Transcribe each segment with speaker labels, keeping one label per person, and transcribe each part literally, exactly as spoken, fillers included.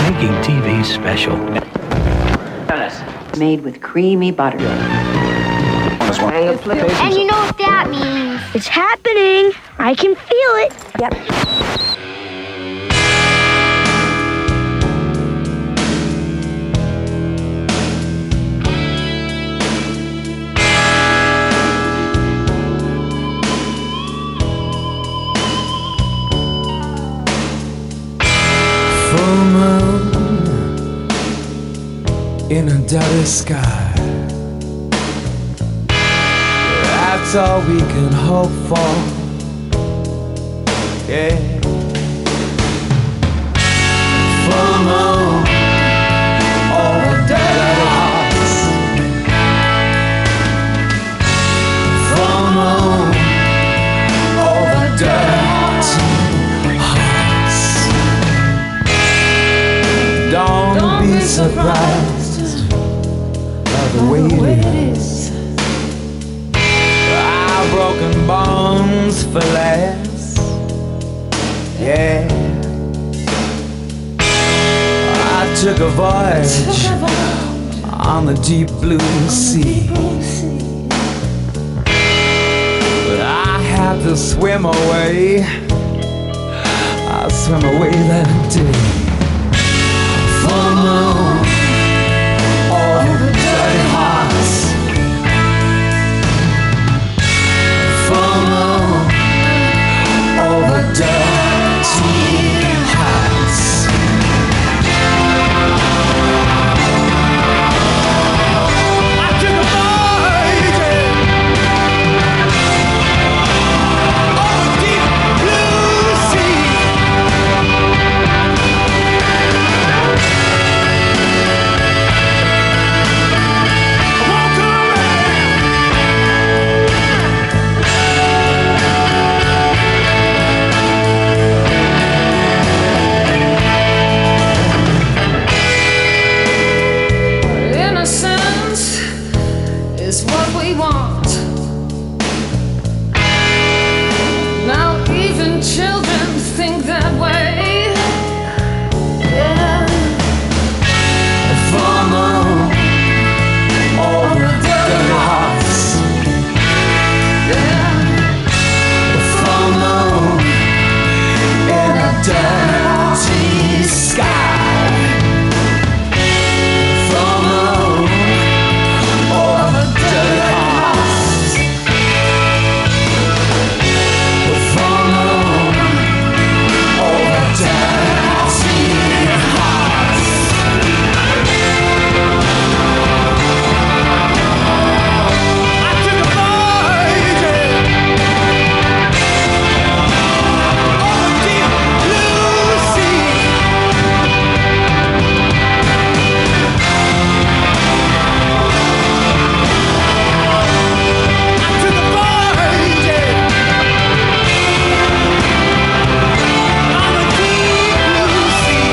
Speaker 1: making T V special.
Speaker 2: Made with creamy butter.
Speaker 3: And you know what that means?
Speaker 4: It's happening. I can feel it.
Speaker 2: Yep.
Speaker 5: Full moon in a dirty sky. That's all we can hope for. Yeah. Full moon over dirty hearts. Full moon over dirty hearts. Don't, Don't be surprised by the way it is. Our broken bones for last. Yeah. I took a voyage on the deep blue sea, but I had to swim away. I swim away that day. Full moon over dirty hearts. Full moon over dirty hearts. I took a voyage over deep blue sea.
Speaker 6: Innocence is what we want. Now even children think that way. Yeah.
Speaker 5: Full moon over dirty hearts.
Speaker 6: Yeah.
Speaker 5: Full moon in a dirty sky. Full moon over dirty hearts. Full moon over dirty hearts. I took a voyage over deep blue sea. I took a voyage on the deep blue sea.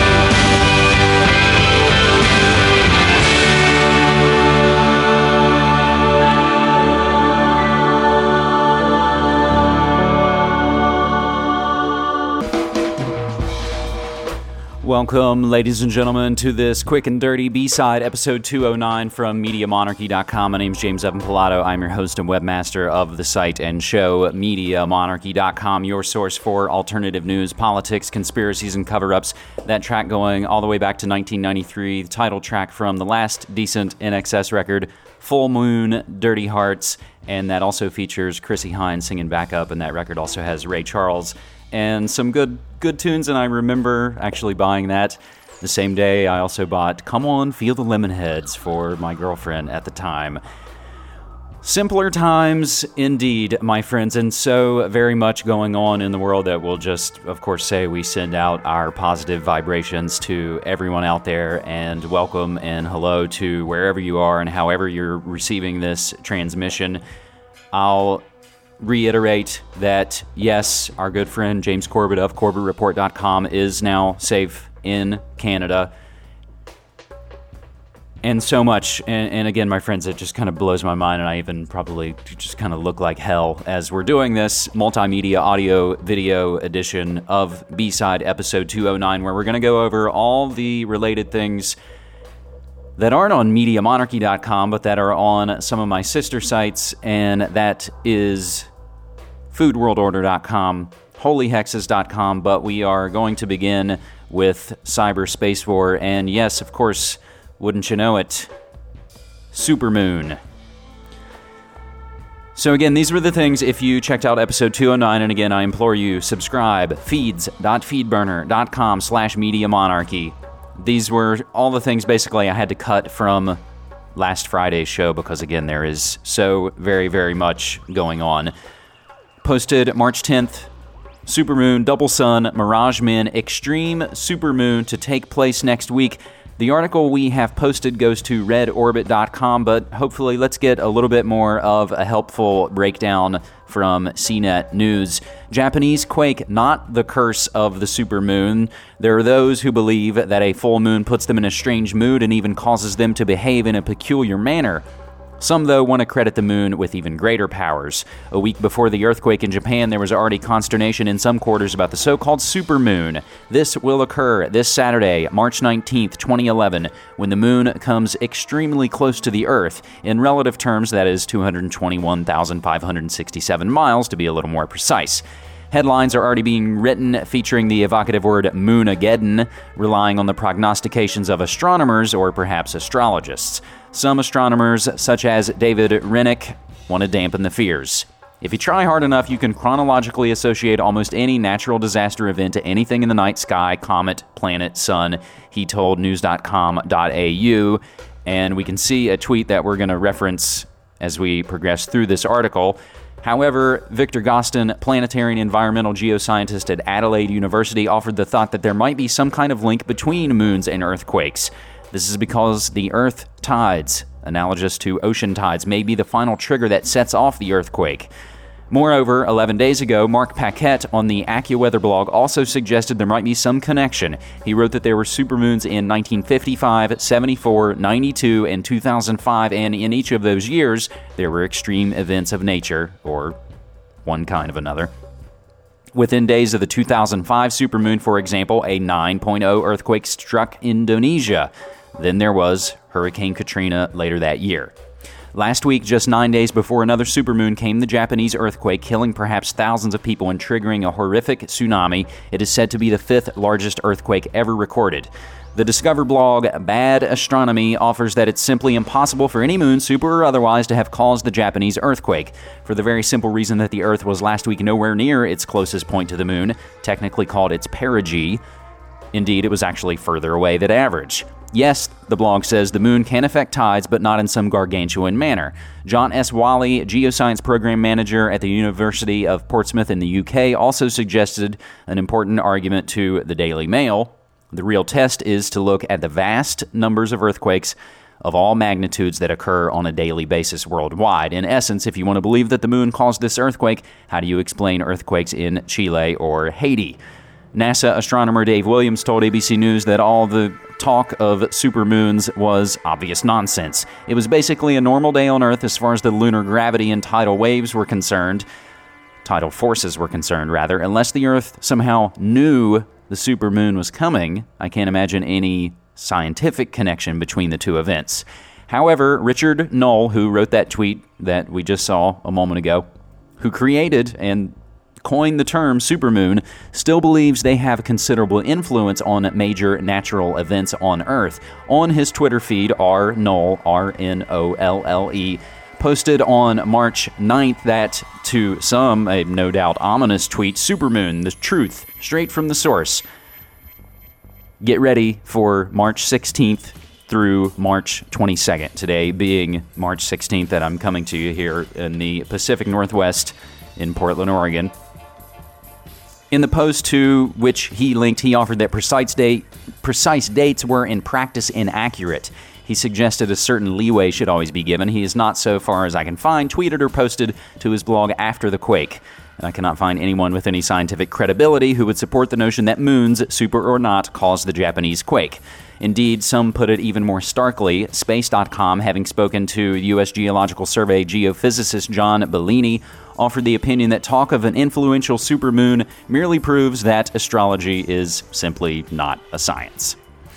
Speaker 7: Welcome, ladies and gentlemen, to this quick and dirty B-side, episode two oh nine from Media Monarchy dot com. My name is James Evan Pilato. I'm your host and webmaster of the site and show, Media Monarchy dot com, your source for alternative news, politics, conspiracies, and cover-ups. That track going all the way back to nineteen ninety-three, the title track from the last decent N X S record, Full Moon, Dirty Hearts, and that also features Chrissie Hynde singing backup, and that record also has Ray Charles and some good good tunes, and I remember actually buying that the same day. I also bought Come On, Feel the Lemonheads for my girlfriend at the time. Simpler times indeed, my friends, and so very much going on in the world that we'll just, of course, say we send out our positive vibrations to everyone out there, and welcome and hello to wherever you are and however you're receiving this transmission. I'll reiterate that, yes, our good friend James Corbett of Corbett Report dot com is now safe in Canada. And so much, and, and again, my friends, it just kind of blows my mind, and I even probably just kind of look like hell as we're doing this multimedia audio video edition of B-Side episode two oh nine, where we're going to go over all the related things that aren't on media monarchy dot com, but that are on some of my sister sites, and that is food world order dot com, holy hexes dot com, but we are going to begin with Cyber Space War, and yes, of course, wouldn't you know it, supermoon. So again, these were the things, if you checked out episode two oh nine, and again, I implore you, subscribe, feeds dot feedburner dot com slash media monarchy. These were all the things, basically, I had to cut from last Friday's show, because again, there is so very, very much going on. Posted March tenth, supermoon, double sun, Mirage Men, extreme supermoon to take place next week. The article we have posted goes to red orbit dot com, but hopefully let's get a little bit more of a helpful breakdown from C net News. Japanese quake, not the curse of the supermoon. There are those who believe that a full moon puts them in a strange mood and even causes them to behave in a peculiar manner. Some, though, want to credit the moon with even greater powers. A week before the earthquake in Japan, there was already consternation in some quarters about the so-called supermoon. This will occur this Saturday, March nineteenth, twenty eleven, when the moon comes extremely close to the Earth. In relative terms, that is two hundred twenty-one thousand five hundred sixty-seven miles, to be a little more precise. Headlines are already being written featuring the evocative word Moonageddon, relying on the prognostications of astronomers or perhaps astrologists. Some astronomers, such as David Rennick, want to dampen the fears. If you try hard enough, you can chronologically associate almost any natural disaster event to anything in the night sky, comet, planet, sun, he told news dot com dot a u. And we can see a tweet that we're going to reference as we progress through this article. However, Victor Gostin, planetary and environmental geoscientist at Adelaide University, offered the thought that there might be some kind of link between moons and earthquakes. This is because the Earth tides, analogous to ocean tides, may be the final trigger that sets off the earthquake. Moreover, eleven days ago, Mark Paquette on the AccuWeather blog also suggested there might be some connection. He wrote that there were supermoons in nineteen fifty-five, seventy-four, ninety-two, and two thousand five, and in each of those years, there were extreme events of nature, or one kind of another. Within days of the two thousand five supermoon, for example, a nine point oh earthquake struck Indonesia. Then there was Hurricane Katrina later that year. Last week, just nine days before another supermoon, came the Japanese earthquake, killing perhaps thousands of people and triggering a horrific tsunami. It is said to be the fifth largest earthquake ever recorded. The Discover blog Bad Astronomy offers that it's simply impossible for any moon, super or otherwise, to have caused the Japanese earthquake, for the very simple reason that the Earth was last week nowhere near its closest point to the moon, technically called its perigee. Indeed, it was actually further away than average. Yes, the blog says the moon can affect tides, but not in some gargantuan manner. John S. Wally, Geoscience Program Manager at the University of Portsmouth in the U K, also suggested an important argument to the Daily Mail. The real test is to look at the vast numbers of earthquakes of all magnitudes that occur on a daily basis worldwide. In essence, if you want to believe that the moon caused this earthquake, how do you explain earthquakes in Chile or Haiti? NASA astronomer Dave Williams told A B C News that all the talk of supermoons was obvious nonsense. It was basically a normal day on Earth as far as the lunar gravity and tidal waves were concerned. Tidal forces were concerned, rather. Unless the Earth somehow knew the supermoon was coming, I can't imagine any scientific connection between the two events. However, Richard Knoll, who wrote that tweet that we just saw a moment ago, who created and coined the term supermoon, still believes they have considerable influence on major natural events on Earth. On his Twitter feed, R. Knoll, R N O L L E, posted on March ninth that, to some, a no doubt ominous tweet, supermoon, the truth, straight from the source. Get ready for March sixteenth through March twenty-second. Today being March sixteenth, that I'm coming to you here in the Pacific Northwest in Portland, Oregon. In the post to which he linked, he offered that precise date, precise dates were in practice inaccurate. He suggested a certain leeway should always be given. He is not, so far as I can find, tweeted or posted to his blog after the quake. I cannot find anyone with any scientific credibility who would support the notion that moons, super or not, caused the Japanese quake. Indeed, some put it even more starkly. Space dot com, having spoken to U S Geological Survey geophysicist John Bellini, offered the opinion that talk of an influential supermoon merely proves that astrology is simply not a science.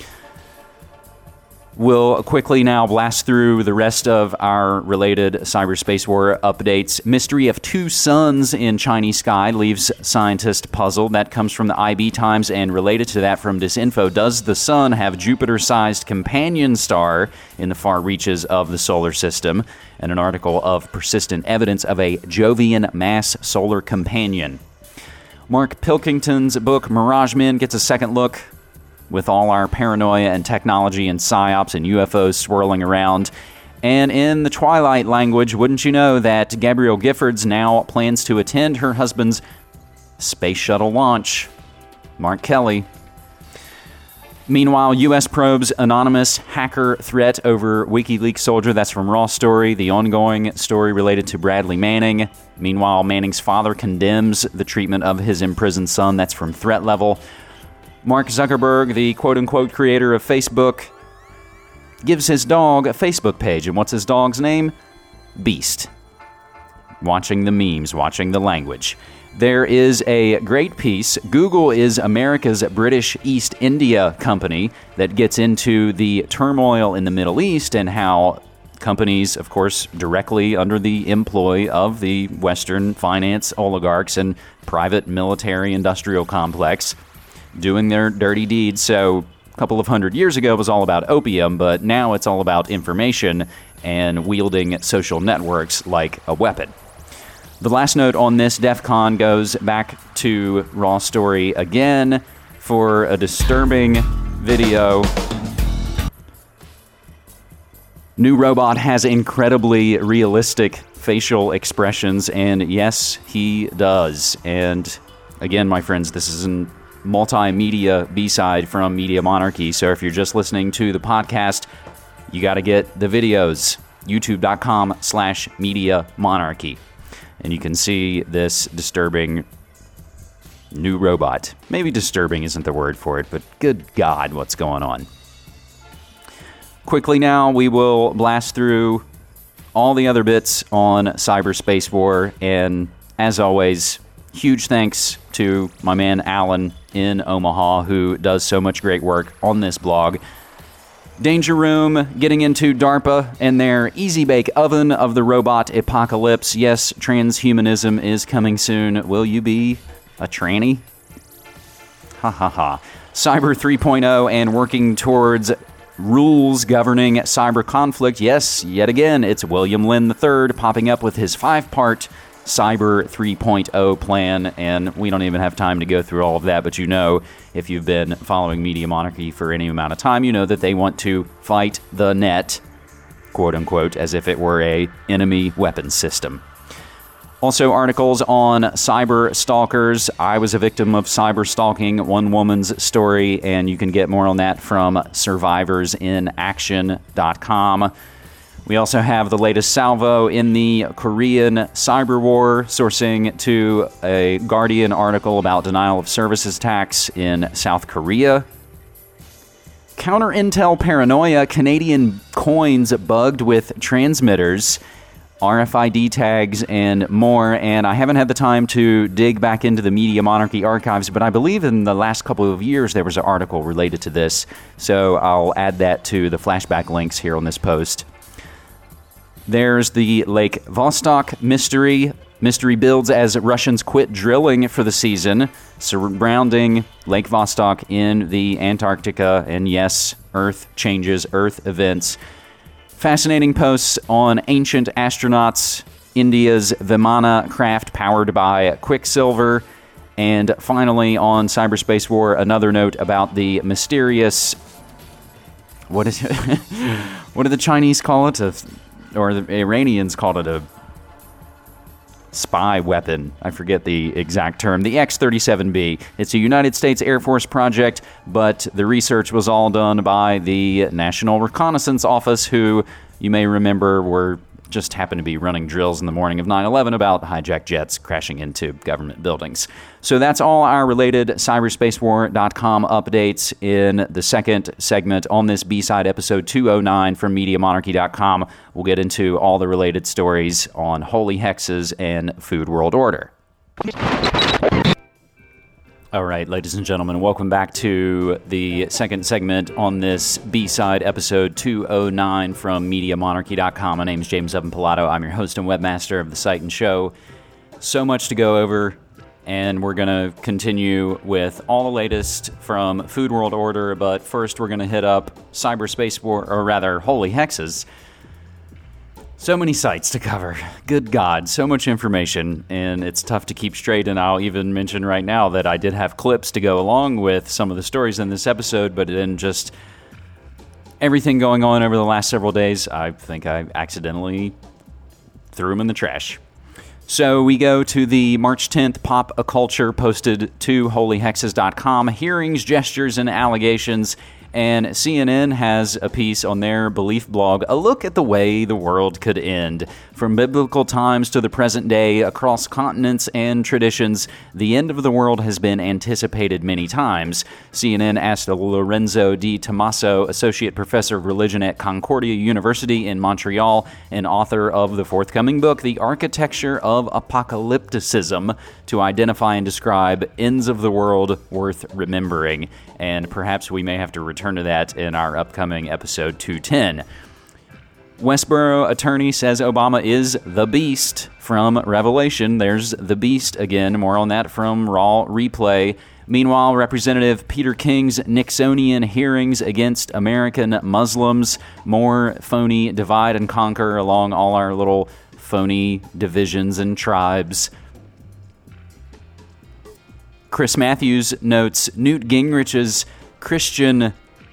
Speaker 7: We'll quickly now blast through the rest of our related cyberspace war updates. Mystery of two suns in Chinese sky leaves scientists puzzled. That comes from the I B Times, and related to that from Disinfo. Does the sun have Jupiter-sized companion star in the far reaches of the solar system? And an article of persistent evidence of a Jovian mass solar companion. Mark Pilkington's book Mirage Men gets a second look. With all our paranoia and technology and psyops and U F Os swirling around. And in the Twilight language, wouldn't you know that Gabrielle Giffords now plans to attend her husband's space shuttle launch? Mark Kelly. Meanwhile, U S probes anonymous hacker threat over WikiLeaks soldier. That's from Raw Story, the ongoing story related to Bradley Manning. Meanwhile, Manning's father condemns the treatment of his imprisoned son. That's from Threat Level. Mark Zuckerberg, the quote-unquote creator of Facebook, gives his dog a Facebook page. And what's his dog's name? Beast. Watching the memes, watching the language. There is a great piece. Google is America's British East India company that gets into the turmoil in the Middle East and how companies, of course, directly under the employ of the Western finance oligarchs and private military industrial complex doing their dirty deeds. So a couple of hundred years ago it was all about opium, but now it's all about information and wielding social networks like a weapon. The last note on this DEF CON goes back to Raw Story again for a disturbing video. New robot has incredibly realistic facial expressions, and yes, he does. And again, my friends, this is an multimedia B-side from Media Monarchy. So if you're just listening to the podcast, you got to get the videos. YouTube.com slash Media Monarchy. And you can see this disturbing new robot. Maybe disturbing isn't the word for it, but good God, what's going on? Quickly now, we will blast through all the other bits on cyberspace war. And as always, huge thanks to my man Alan in Omaha, who does so much great work on this blog. Danger Room, getting into DARPA and their Easy Bake Oven of the robot apocalypse. Yes, transhumanism is coming soon. Will you be a tranny? Ha ha ha. Cyber three point oh and working towards rules governing cyber conflict. Yes, yet again, it's William Lynn the third popping up with his five-part Cyber three point oh plan, and we don't even have time to go through all of that, but you know, if you've been following Media Monarchy for any amount of time, you know that they want to fight the net, quote-unquote, as if it were a enemy weapons system. Also, articles on cyber stalkers. I was a victim of cyber stalking, one woman's story, and you can get more on that from survivors in action dot com. We also have the latest salvo in the Korean cyber war, sourcing to a Guardian article about denial of services tax in South Korea. Counter intel paranoia, Canadian coins bugged with transmitters, R F I D tags, and more. And I haven't had the time to dig back into the Media Monarchy archives, but I believe in the last couple of years there was an article related to this. So I'll add that to the flashback links here on this post. There's the Lake Vostok mystery. Mystery builds as Russians quit drilling for the season, surrounding Lake Vostok in the Antarctica. And yes, Earth changes, Earth events. Fascinating posts on ancient astronauts, India's Vimana craft powered by Quicksilver. And finally, on Cyberspace War, another note about the mysterious... What is it? What do the Chinese call it? A... Or the Iranians called it a spy weapon. I forget the exact term. The X thirty-seven B. It's a United States Air Force project, but the research was all done by the National Reconnaissance Office, who you may remember were just happened to be running drills in the morning of nine eleven about hijacked jets crashing into government buildings. So that's all our related cyberspace war dot com updates in the second segment on this B-side episode two oh nine from media monarchy dot com. We'll get into all the related stories on holy hexes and Food World Order. All right, ladies and gentlemen, welcome back to the second segment on this B-side episode two oh nine from media monarchy dot com. My name is James Evan Pilato. I'm your host and webmaster of the site and show. So much to go over, and we're going to continue with all the latest from Food World Order, but first we're going to hit up cyberspace war, or rather, holy hexes. So many sites to cover. Good God, so much information, and it's tough to keep straight, and I'll even mention right now that I did have clips to go along with some of the stories in this episode, but then just everything going on over the last several days, I think I accidentally threw them in the trash. So we go to the March tenth Pop a Culture posted to holy hexes dot com, hearings, gestures, and allegations. And C N N has a piece on their Belief blog, a look at the way the world could end. From biblical times to the present day, across continents and traditions, the end of the world has been anticipated many times. C N N asked Lorenzo Di Tommaso, Associate Professor of Religion at Concordia University in Montreal and author of the forthcoming book, The Architecture of Apocalypticism, to identify and describe ends of the world worth remembering. And perhaps we may have to return to that in our upcoming episode two ten. Westboro attorney says Obama is the beast from Revelation. There's the beast again. More on that from Raw Replay. Meanwhile, Representative Peter King's Nixonian hearings against American Muslims. More phony divide and conquer along all our little phony divisions and tribes. Chris Matthews notes Newt Gingrich's Christian,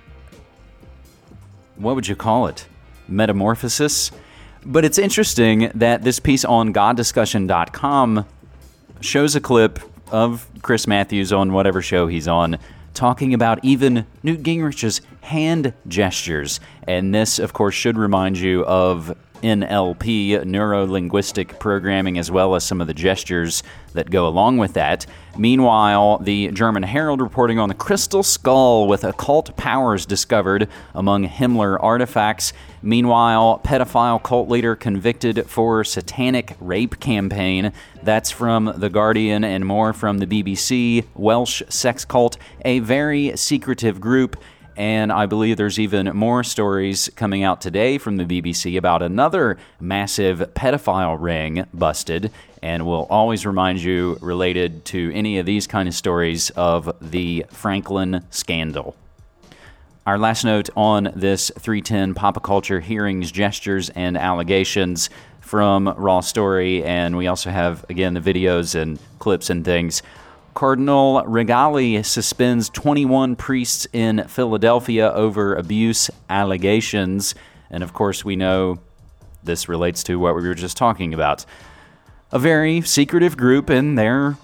Speaker 7: what would you call it? Metamorphosis. But it's interesting that this piece on god discussion dot com shows a clip of Chris Matthews on whatever show he's on talking about even Newt Gingrich's hand gestures. And this, of course, should remind you of N L P, neuro-linguistic programming, as well as some of the gestures that go along with that. Meanwhile, the German Herald reporting on the crystal skull with occult powers discovered among Himmler artifacts. Meanwhile, pedophile cult leader convicted for satanic rape campaign. That's from The Guardian, and more from the B B C. Welsh sex cult, a very secretive group. And I believe there's even more stories coming out today from the B B C about another massive pedophile ring busted. And we'll always remind you, related to any of these kind of stories, of the Franklin scandal. Our last note on this three ten Pop Culture hearings, gestures, and allegations from Raw Story. And we also have, again, the videos and clips and things. Cardinal Regali suspends twenty-one priests in Philadelphia over abuse allegations. And of course, we know this relates to what we were just talking about. A very secretive group in their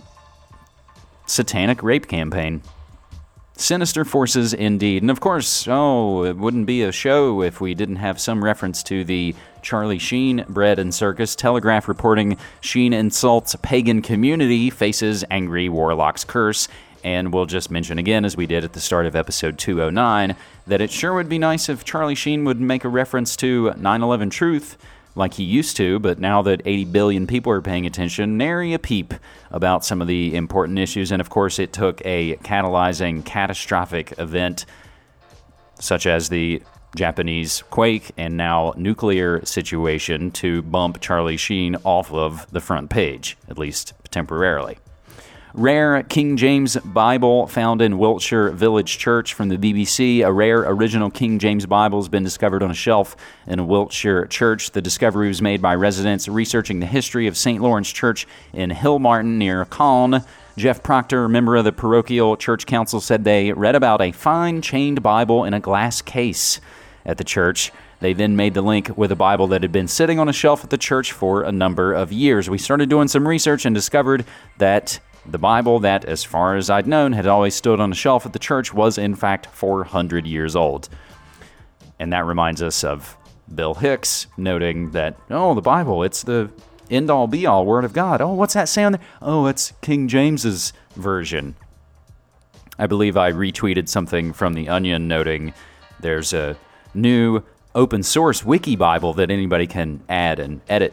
Speaker 7: satanic rape campaign. Sinister forces indeed. And of course, oh, it wouldn't be a show if we didn't have some reference to the Charlie Sheen bread and circus. Telegraph reporting Sheen insults pagan community, faces angry warlock's curse. And we'll just mention again, as we did at the start of episode two oh nine, that it sure would be nice if Charlie Sheen would make a reference to nine eleven Truth like he used to, but now that eighty billion people are paying attention, nary a peep about some of the important issues. And of course, it took a catalyzing, catastrophic event such as the Japanese quake and now nuclear situation to bump Charlie Sheen off of the front page, at least temporarily. Rare King James Bible found in Wiltshire Village Church from the B B C. A rare original King James Bible has been discovered on a shelf in a Wiltshire church. The discovery was made by residents researching the history of Saint Lawrence Church in Hillmartin near Calne. Jeff Proctor, a member of the parochial church council, said they read about a fine chained Bible in a glass case at the church. They then made the link with a Bible that had been sitting on a shelf at the church for a number of years. We started doing some research and discovered that the Bible that, as far as I'd known, had always stood on a shelf at the church was, in fact, four hundred years old. And that reminds us of Bill Hicks noting that, oh, the Bible, it's the end-all be-all Word of God. Oh, what's that say on there? Oh, it's King James's version. I believe I retweeted something from The Onion noting there's a new open-source wiki Bible that anybody can add and edit.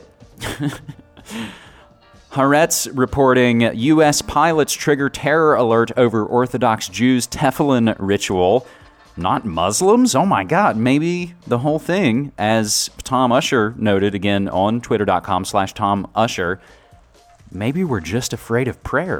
Speaker 7: Haaretz reporting U S pilots trigger terror alert over Orthodox Jews' Tefillin ritual. Not Muslims? Oh my God, maybe the whole thing, as Tom Usher noted again on twitter.com slash Tom Usher, maybe we're just afraid of prayer.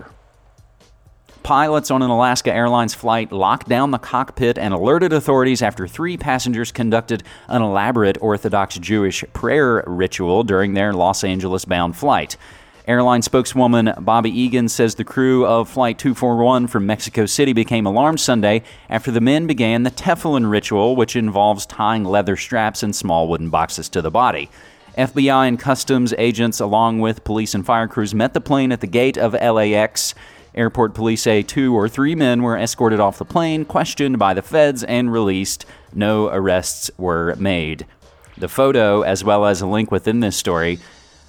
Speaker 7: Pilots on an Alaska Airlines flight locked down the cockpit and alerted authorities after three passengers conducted an elaborate Orthodox Jewish prayer ritual during their Los Angeles-bound flight. Airline spokeswoman Bobby Egan says the crew of Flight two forty-one from Mexico City became alarmed Sunday after the men began the Tefillin ritual, which involves tying leather straps and small wooden boxes to the body. F B I and customs agents, along with police and fire crews, met the plane at the gate of L A X. Airport police say two or three men were escorted off the plane, questioned by the feds, and released. No arrests were made. The photo, as well as a link within this story,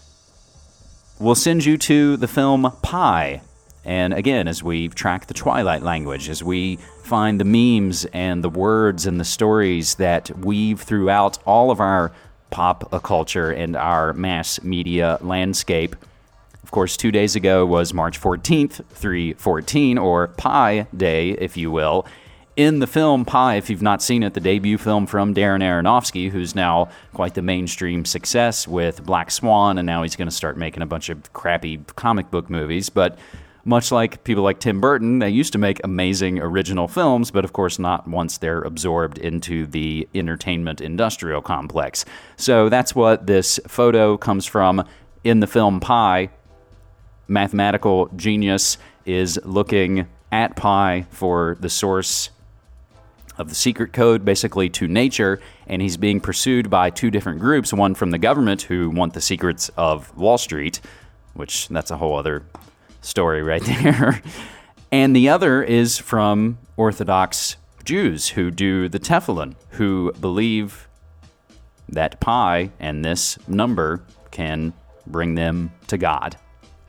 Speaker 7: we'll send you to the film Pi. And again, as we track the Twilight language, as we find the memes and the words and the stories that weave throughout all of our pop culture and our mass media landscape. Of course, two days ago was March fourteenth, three fourteen, or Pi Day, if you will. In the film Pi, if you've not seen it, the debut film from Darren Aronofsky, who's now quite the mainstream success with Black Swan, and now he's going to start making a bunch of crappy comic book movies. But much like people like Tim Burton, they used to make amazing original films, but of course not once they're absorbed into the entertainment industrial complex. So that's what this photo comes from in the film Pi. Mathematical genius is looking at Pi for the source of the secret code, basically to nature, and he's being pursued by two different groups, one from the government who want the secrets of Wall Street, which that's a whole other story right there, and the other is from Orthodox Jews who do the Tefillin, who believe that Pi and this number can bring them to God.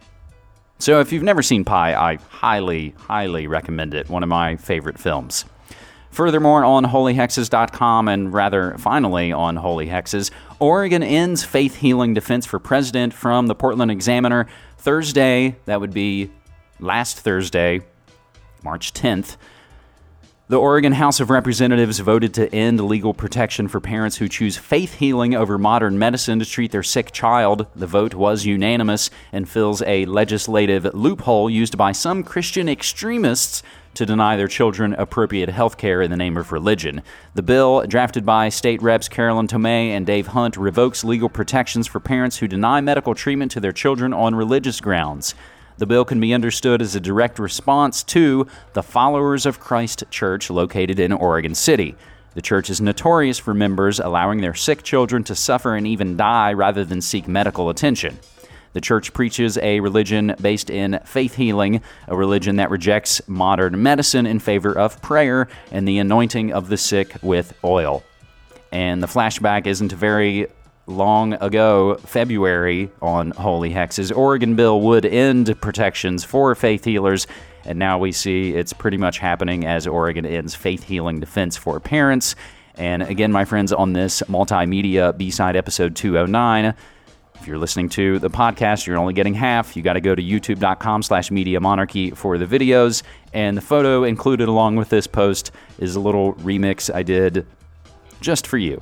Speaker 7: So if you've never seen Pi, I highly, highly recommend it. One of my favorite films. Furthermore, on holy hexes dot com, and rather finally on Holy Hexes, Oregon ends faith healing defense for president from the Portland Examiner. Thursday, that would be last Thursday, March tenth, the Oregon House of Representatives voted to end legal protection for parents who choose faith healing over modern medicine to treat their sick child. The vote was unanimous and fills a legislative loophole used by some Christian extremists to deny their children appropriate health care in the name of religion. The bill, drafted by State Reps Carolyn Tomei and Dave Hunt, revokes legal protections for parents who deny medical treatment to their children on religious grounds. The bill can be understood as a direct response to the Followers of Christ Church located in Oregon City. The church is notorious for members allowing their sick children to suffer and even die rather than seek medical attention. The church preaches a religion based in faith healing, a religion that rejects modern medicine in favor of prayer and the anointing of the sick with oil. And the flashback isn't very long ago, February, on Holy Hexes. Oregon bill would end protections for faith healers, and now we see it's pretty much happening as Oregon ends faith healing defense for parents. And again, my friends, on this multimedia B-side episode two oh nine, if you're listening to the podcast, you're only getting half. You got to go to youtube.com slash media monarchy for the videos. And the photo included along with this post is a little remix I did just for you.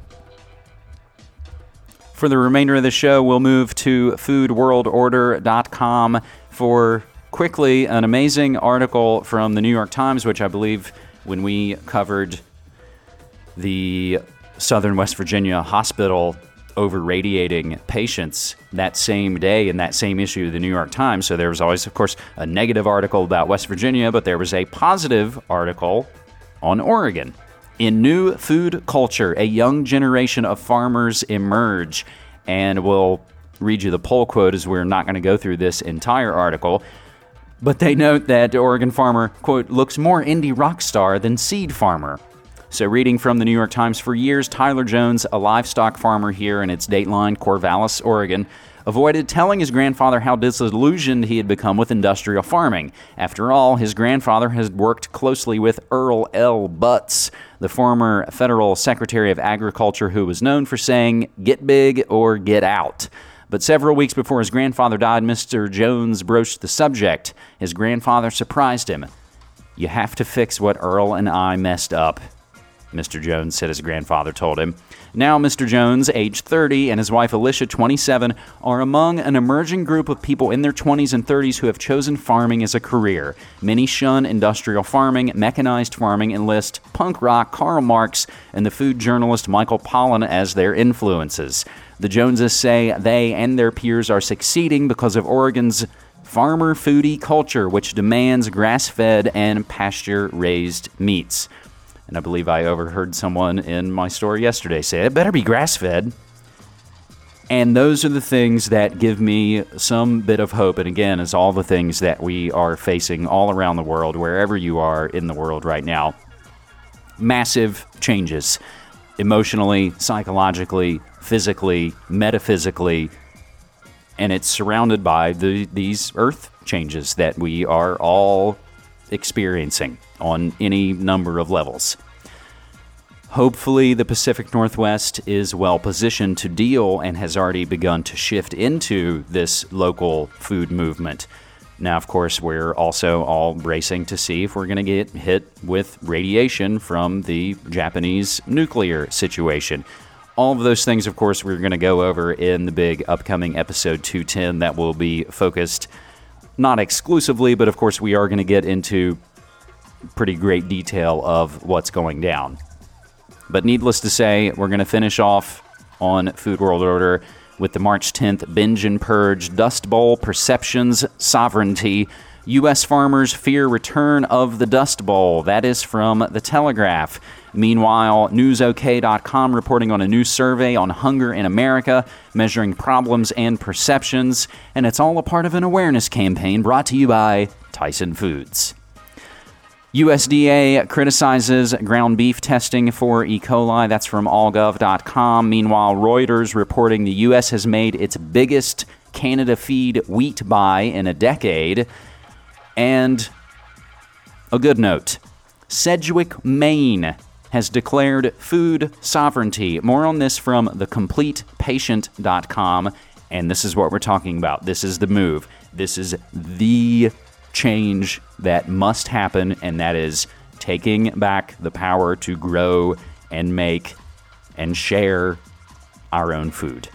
Speaker 7: For the remainder of the show, we'll move to food world order dot com for quickly an amazing article from the New York Times, which I believe when we covered the Southern West Virginia hospital over-radiating patients that same day in that same issue of the New York Times. So there was always, of course, a negative article about West Virginia, but there was a positive article on Oregon. In new food culture, a young generation of farmers emerge. And we'll read you the poll quote as we're not going to go through this entire article. But they note that Oregon farmer, quote, looks more indie rock star than seed farmer. So reading from the New York Times, for years, Tyler Jones, a livestock farmer here in its dateline Corvallis, Oregon, avoided telling his grandfather how disillusioned he had become with industrial farming. After all, his grandfather had worked closely with Earl L. Butz, the former federal Secretary of Agriculture, who was known for saying, "Get big or get out." But several weeks before his grandfather died, Mister Jones broached the subject. His grandfather surprised him. "You have to fix what Earl and I messed up," Mister Jones said his grandfather told him. Now Mister Jones, age thirty, and his wife Alicia, twenty-seven, are among an emerging group of people in their twenties and thirties who have chosen farming as a career. Many shun industrial farming, mechanized farming, and list punk rock Karl Marx and the food journalist Michael Pollan as their influences. The Joneses say they and their peers are succeeding because of Oregon's farmer foodie culture, which demands grass-fed and pasture-raised meats. And I believe I overheard someone in my store yesterday say, "It better be grass-fed." And those are the things that give me some bit of hope. And again, it's all the things that we are facing all around the world, wherever you are in the world right now. Massive changes, emotionally, psychologically, physically, metaphysically. And it's surrounded by the, these earth changes that we are all experiencing on any number of levels. Hopefully, the Pacific Northwest is well positioned to deal and has already begun to shift into this local food movement. Now, of course, we're also all bracing to see if we're going to get hit with radiation from the Japanese nuclear situation. All of those things, of course, we're going to go over in the big upcoming episode two ten that will be focused not exclusively, but of course we are going to get into pretty great detail of what's going down. But needless to say, we're going to finish off on Food World Order with the March tenth Binge and Purge Dust Bowl Perceptions Sovereignty. U S farmers fear return of the Dust Bowl. That is from The Telegraph. Meanwhile, news O K dot com reporting on a new survey on hunger in America, measuring problems and perceptions, and it's all a part of an awareness campaign brought to you by Tyson Foods. U S D A criticizes ground beef testing for E. coli. That's from all gov dot com. Meanwhile, Reuters reporting the U S has made its biggest Canada feed wheat buy in a decade. And a good note, Sedgwick, Maine has declared food sovereignty. More on this from the complete patient dot com, and this is what we're talking about. This is the move. This is the change that must happen, and that is taking back the power to grow and make and share our own food.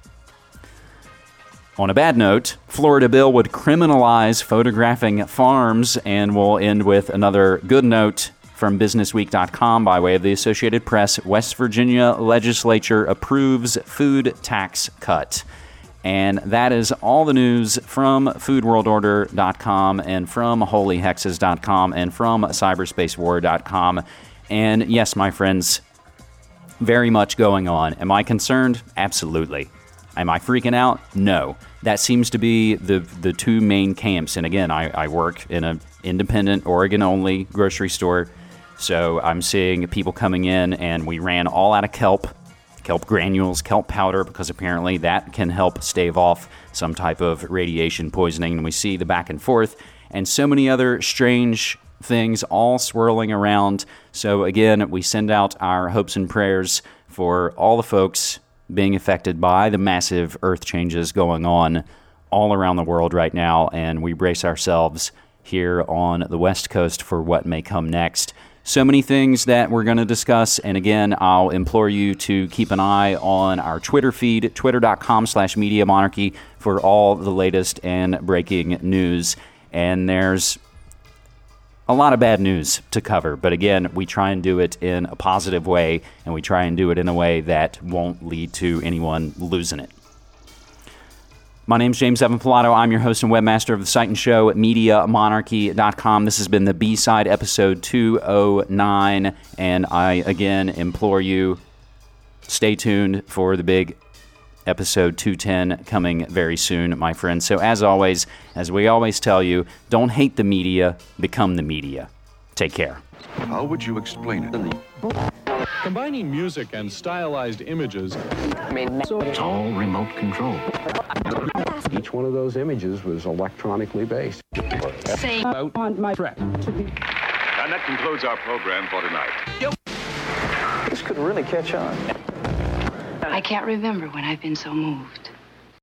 Speaker 7: On a bad note, Florida bill would criminalize photographing farms, and we'll end with another good note from business week dot com by way of the Associated Press. West Virginia legislature approves food tax cut. And that is all the news from food world order dot com and from holy hexes dot com and from cyberspace war dot com. And yes, my friends, very much going on. Am I concerned? Absolutely. Am I freaking out? No. That seems to be the the two main camps. And again, I, I work in an independent, Oregon-only grocery store. So I'm seeing people coming in, and we ran all out of kelp, kelp granules, kelp powder, because apparently that can help stave off some type of radiation poisoning. And we see the back and forth and so many other strange things all swirling around. So again, we send out our hopes and prayers for all the folks being affected by the massive earth changes going on all around the world right now, and we brace ourselves here on the West Coast for what may come next. So many things that we're going to discuss, and again, I'll implore you to keep an eye on our Twitter feed, twitter dot com slash media monarchy, for all the latest and breaking news. And there's a lot of bad news to cover, but again, we try and do it in a positive way, and we try and do it in a way that won't lead to anyone losing it. My name's James Evan Pilato. I'm your host and webmaster of the site and show at media monarchy dot com. This has been the B-Side, episode two oh nine, and I, again, implore you, stay tuned for the big episode two ten coming very soon, my friends. So as always, as we always tell you, don't hate the media, become the media. Take care.
Speaker 1: How would you explain it?
Speaker 2: Combining music and stylized images.
Speaker 8: It's all remote control.
Speaker 9: Each one of those images was electronically based.
Speaker 8: Say on my track.
Speaker 1: And that concludes our program for tonight.
Speaker 9: This could really catch on.
Speaker 10: I can't remember when I've been so moved.